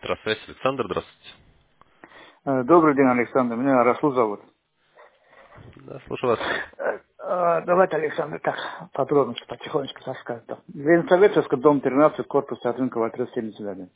Здравствуйте, Александр, здравствуйте. Добрый день, Александр. Меня Расул зовут. Да, слушаю вас. Давайте, Александр, так, подробности потихонечку рассказывать. Ленинсоветовский, дом 13, корпус от рынка Вальтер 71.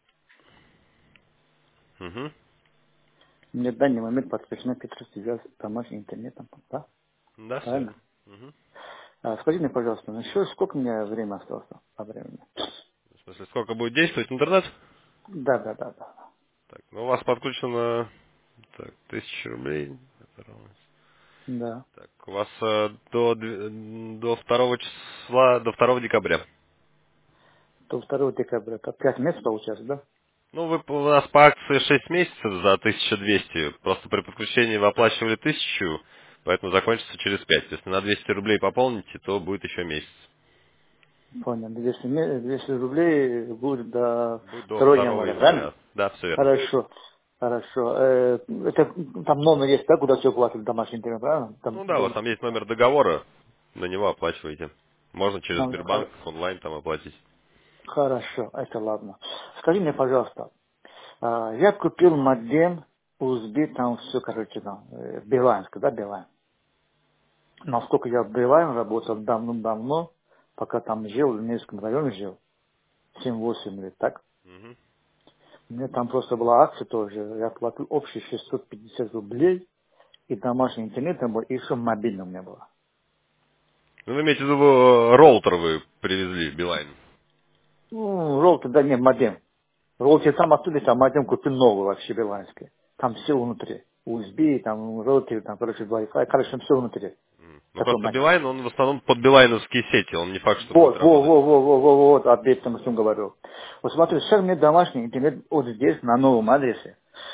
Угу. Мне в данный момент подключена Петросвязь с домашним интернетом. Да? Да, все Правильно? верно. Угу. Скажи мне, пожалуйста, еще сколько у меня времени осталось по времени? В смысле, сколько будет действовать интернет? Да. Так, ну у вас подключено 1000 рублей. Это равно. Да. Так, у вас до 2 числа, до 2 декабря. До 2 декабря. Так, 5 месяцев получается, да? Ну, у нас по акции 6 месяцев за 1200. Просто при подключении вы оплачивали 1000, поэтому закончится через 5. Если на 200 рублей пополните, то будет еще месяц. Понял. 200 рублей будет до Будет до 2 2 января, правильно? января. Да, все верно. Хорошо. Хорошо. Это там номер есть, да, куда все платят домашний интернет, правильно? Там Ну да, у вас был. там есть номер договора, на него оплачиваете. Можно через Там, Сбербанк онлайн там оплатить. хорошо, это ладно. Скажи мне, пожалуйста, я купил модем USB, там все, короче, там, Билайнский, да, Билайн. Насколько я в Билайн работал давно-давно, пока там жил, в Невском районе жил, 7-8 лет, так? Мгм. Мне там просто была акция тоже, я платил общие 650 рублей, и домашний интернет там был, и еще мобильный у меня было. Ну, вы имеете в виду, роутер вы привезли, Билайн. Ну, роутер, да, не, модем. Роутер там оттуда, там модем купил новый вообще билайнский. Там все внутри. USB, там роутер, там, короче, Wi-Fi, короче, там все внутри. Ну, Такой просто модем. Билайн, он в основном под билайновские сети, он не факт, что будет Вот, работать. вот, об этом всем говорю. Вот смотри, сейчас мне домашний интернет вот здесь, на новом адресе.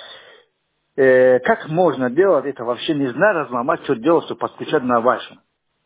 Как можно делать это, вообще не знаю, разломать, что делать, чтобы подключать на вашем.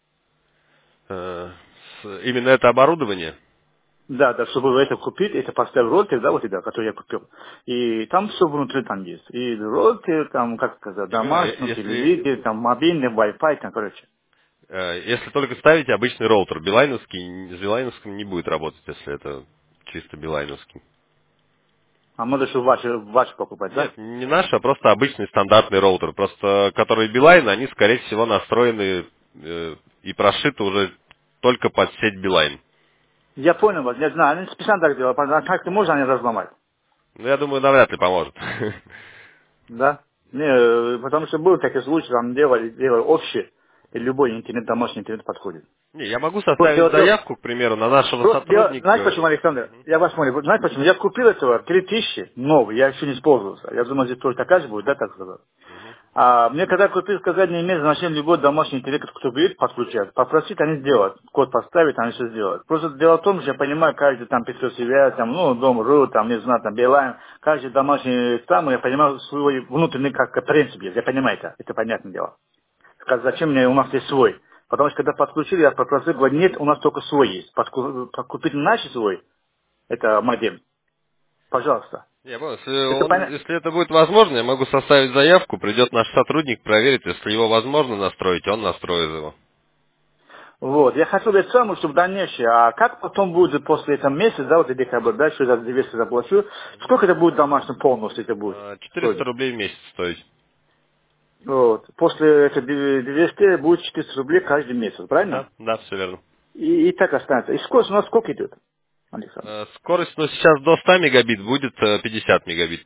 Именно это оборудование? Да, чтобы это купить, это поставил роутер, да, вот это, который я купил. И там все внутри там есть. И роутер, там, как сказать, Я понимаю, домашний, телевизор, там мобильный, Wi-Fi, там, короче. если только ставите обычный роутер, билайновский, с билайновским не будет работать, если это чисто билайновский. А надо, чтобы ваш покупать, да? Нет, не наш, а просто обычный стандартный роутер. Просто которые Билайн, они, скорее всего, настроены и прошиты уже только под сеть Билайн. Я понял вас, я знаю, они специально так делают, а как-то можно они разломать, Ну, я думаю, навряд ли поможет. да? Не, потому что был такой случай, там делали общий, и любой интернет, домашний интернет подходит. Не, я могу Вот составить дело, заявку, к примеру, на нашего просто знаете сотрудника. почему, Александр? Я вас понял. Вот знаете почему? Я купил этого 3000 новый, я еще не использовался. Я думаю, здесь тоже такая же будет, да, так сказать? Мгм. А мне когда купил, сказать, не имеет значения любой домашний интернет, кто будет подключать. Попросить, они сделают. Код поставить, они все сделают. Просто дело в том, что я понимаю, каждый там Петросвязь, там, ну, Дом.ру, там, не знаю, там, Билайн, каждый домашний там, я понимаю свой внутренний как принцип есть. Я понимаю это понятное дело. Сказать, зачем мне, у нас есть свой. Потому что когда подключили, я попросил, говорю, нет, у нас только свой есть. Подкупить наш свой, это модем. Пожалуйста. Я понял, Это понятно. если это будет возможно, я могу составить заявку, придет наш сотрудник, проверит, если его возможно настроить, он настроит его. Вот, я хотел это самое, чтобы дальнейшее, а как потом будет после этого месяца, да, вот и декабрь, да, что за 200 заплачу, сколько это будет домашним полностью это будет 400 стоить? рублей в месяц стоить. Вот, после этого 200 будет 400 рублей каждый месяц, правильно? Да, да, все верно. И так останется. И скорость у нас сколько идет, Александр? Скорость, ну, сейчас до 100 мегабит будет 50 мегабит.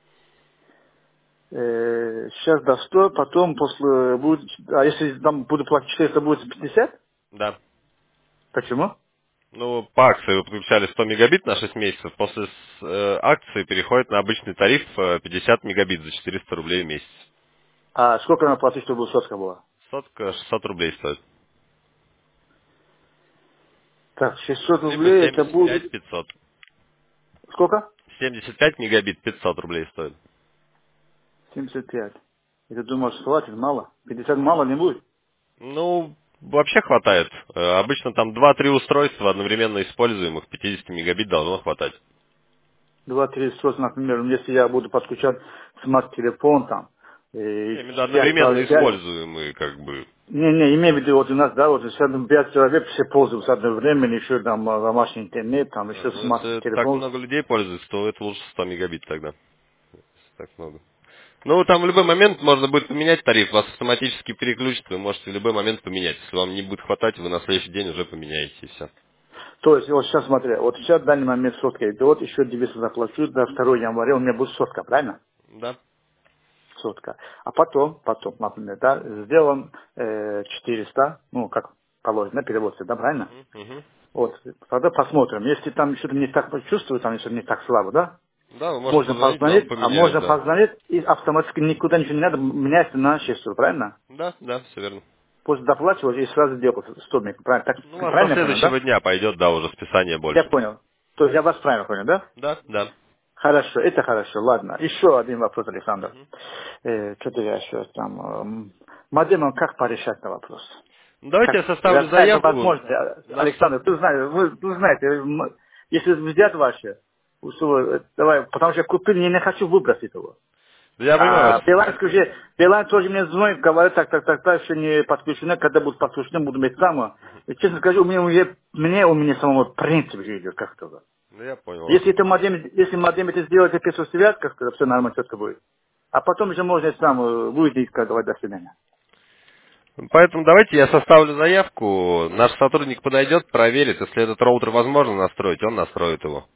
Сейчас до 100, потом после будет, а если там буду платить 400, будет 50? Да. Почему? Ну, по акции вы подключали 100 мегабит на 6 месяцев, после акции переходит на обычный тариф 50 мегабит за 400 рублей в месяц. А сколько надо платить, чтобы сотка была? Сотка 600 рублей стоит. Так, 600 Либо рублей это 75 будет, 500. сколько? 75 мегабит 500 рублей стоит. 75. И ты думаешь, хватит, мало? 50 мало не будет? Ну, вообще хватает. Обычно там два-три устройства одновременно используемых, 50 мегабит должно хватать. 2-3 сотни, например, если я буду подключать смарт-телефон там, Я имею в виду 5 одновременно по 5, используемые, как бы. Не, имею в виду, вот у нас, да, вот сейчас 5 человек все пользуются одновременно, еще там домашний интернет, там еще Ну, если так смарт-телефон. много людей пользуются, то это лучше 100 мегабит тогда. Если так много. Ну, там в любой момент можно будет поменять тариф, вас автоматически переключат, вы можете в любой момент поменять. Если вам не будет хватать, вы на следующий день уже поменяете, и все. То есть, вот сейчас смотри, вот сейчас в данный момент сотка идет, еще 200 заплачу, до 2 января у меня будет сотка, правильно? Да. Сотка. А потом, например, да, сделаем 400, ну, как положено, переводится, да, правильно? Мгм. Вот, тогда посмотрим. Если там что-то не так почувствую, там что-то не так слабо, да, Да, вы можете можно позвонить, вам позвонить, а поменяют, можно да. позвонить и автоматически никуда ничего не надо, меняется на 600, правильно? Да, да, все верно. После доплачивать и сразу делать 100 мег, правильно? Ну, у вас со Правильно я понял, следующего да? дня пойдет, да, уже списание Я больше. понял. То есть я вас правильно понял, да? Да, да. Хорошо, это хорошо, ладно. Еще один вопрос, Александр. Мгм. Что-то я еще там... модемом как порешать на вопрос? Ну, давайте Как я составлю какая-то заявку. возможность, Наш Александр, вы знаете, если взять ваши, давай, потому что я купил, не хочу выбросить его. Я понимаю А вас. Билайн тоже мне звонит, говорит, так, еще не подключено, когда будет подключено, буду иметь самое. И, честно скажу, у меня самого принцип же идет как-то. Ну, я понял вас. Если модем это сделать, это все связь, как-то все нормально, четко будет. А потом уже можно сам выйти и сказать, давай, до свидания. Поэтому давайте я составлю заявку, наш сотрудник подойдет, проверит, если этот роутер возможно настроить, он настроит его.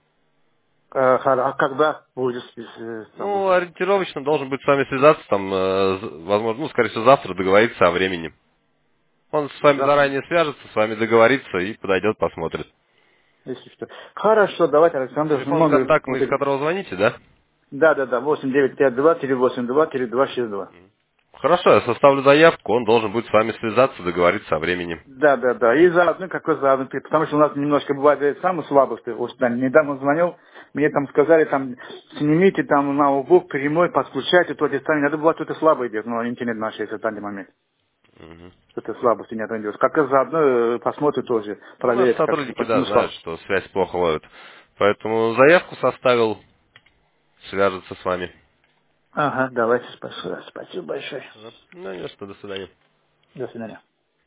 А когда будет там Ну, уже? ориентировочно должен быть с вами связаться, там, возможно, ну, скорее всего, завтра договориться о времени. Он с вами Завтра, заранее свяжется, с вами договорится и подойдет, посмотрит. если что. Хорошо, давайте, Александр, Телефон много контактный, из смотрели. которого звоните, да? Да, 8952-82-262. Хорошо, я составлю заявку, он должен будет с вами связаться, договориться о времени. Да. И заодно, какой заодно, потому что у нас немножко бывает самые слабости. Вот, да, недавно звонил, мне там сказали, там, снимите там ноутбук прямой, подключайте, то есть там, надо было что-то слабо идет, но интернет наш есть в данный момент. Мгм. Что-то слабости не идет. Как и заодно посмотрит тоже, Ну, наши проверит, как сотрудники, да, почему знают, слабо. что связь плохо ловит. Поэтому заявку составил, свяжется с вами. Ага, давайте, спасибо большое. Да. Ну, не за что, до свидания. До свидания.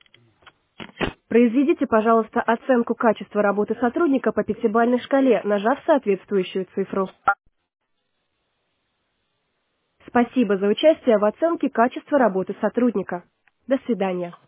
Произведите, пожалуйста, оценку качества работы сотрудника по пятибалльной шкале, нажав соответствующую цифру. Спасибо за участие в оценке качества работы сотрудника. До свидания.